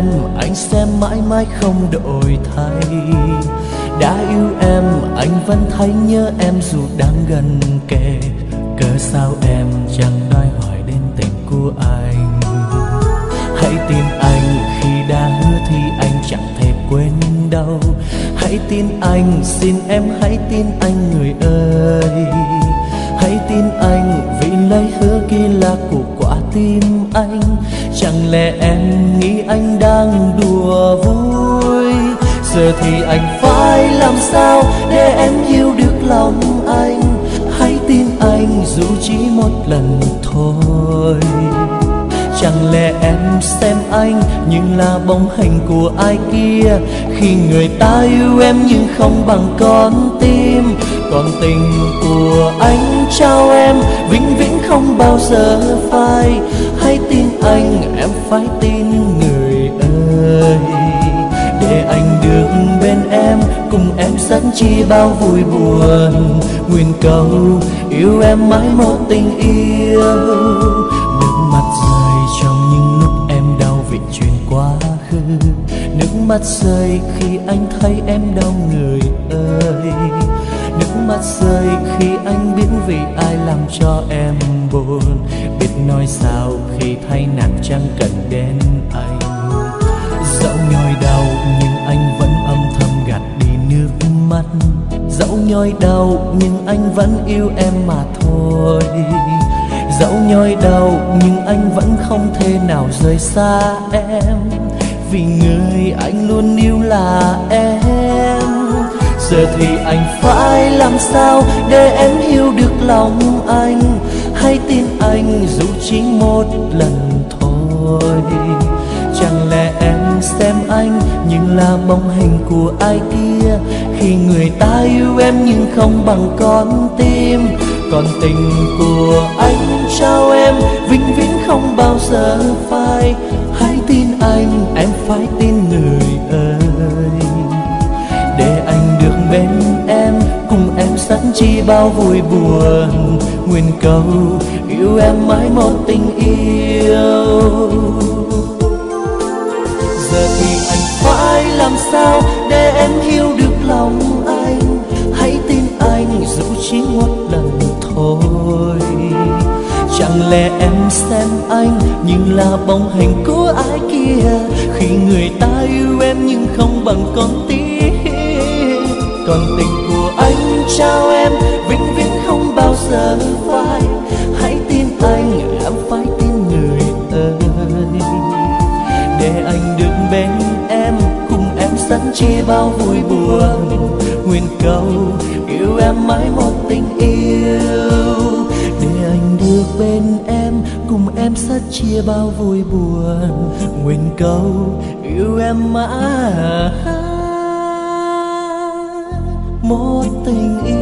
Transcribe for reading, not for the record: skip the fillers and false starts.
em, anh sẽ mãi mãi không đổi thay. Đã yêu em, anh vẫn thấy nhớ em dù đang gần kề. Cớ sao em chẳng đòi hỏi đến tình của anh? Hãy tin anh, khi đã hứa thì anh chẳng thể quên đâu. Hãy tin anh, xin em hãy tin anh người ơi. Hãy tin anh, vì lời hứa kia là của quả tim anh. Chẳng lẽ em nghĩ anh đang đùa vui? Giờ thì anh phải làm sao để em hiểu được lòng anh? Hãy tin anh dù chỉ một lần thôi. Chẳng lẽ em xem anh nhưng là bóng hình của ai kia, khi người ta yêu em nhưng không bằng con tim. Còn tình của anh trao em vĩnh viễn không bao giờ phai. Hãy tin anh, em phải tin người ơi. Để anh được bên em, cùng em sớt chia bao vui buồn. Nguyện cầu yêu em mãi một tình yêu. Nước mắt rơi trong những lúc em đau vì chuyện quá khứ. Nước mắt rơi khi anh thấy em đau người ơi. Nước mắt rơi khi anh biết vì ai làm cho em buồn. Biết nói sao khi thấy nàng chẳng cần đến anh. Dẫu nhói đau nhưng anh vẫn âm thầm gạt đi nước mắt. Dẫu nhói đau nhưng anh vẫn yêu em mà thôi. Dẫu nhói đau nhưng anh vẫn không thể nào rời xa em. Vì người anh luôn yêu là em. Giờ thì anh phải làm sao để em hiểu được lòng anh? Hãy tin anh dù chỉ một lần thôi. Chẳng lẽ em xem anh nhưng là bóng hình của ai kia, khi người ta yêu em nhưng không bằng con tim. Còn tình của anh trao em vĩnh viễn không bao giờ phai. Hãy tin anh, em phải tin người ơi. Để anh được bên em, cùng em sớt chia bao vui buồn. Nguyện cầu yêu em mãi một tình yêu. Giờ thì anh phải làm sao để em hiểu được lòng anh? Hãy tin anh dù chỉ một lần thôi. Chẳng lẽ em xem anh nhưng là bóng hình của ai kia, khi người ta yêu em nhưng không bằng con tim. Còn tình của anh trao em vĩnh viễn không bao giờ phai. Hãy tin anh, em phải tin người ơi. Để anh được bên em, cùng em sớt chia bao vui buồn. Nguyện cầu yêu em mãi một tình yêu. Để anh được bên em, cùng em sớt chia bao vui buồn. Nguyện cầu yêu em mãi một tình yêu.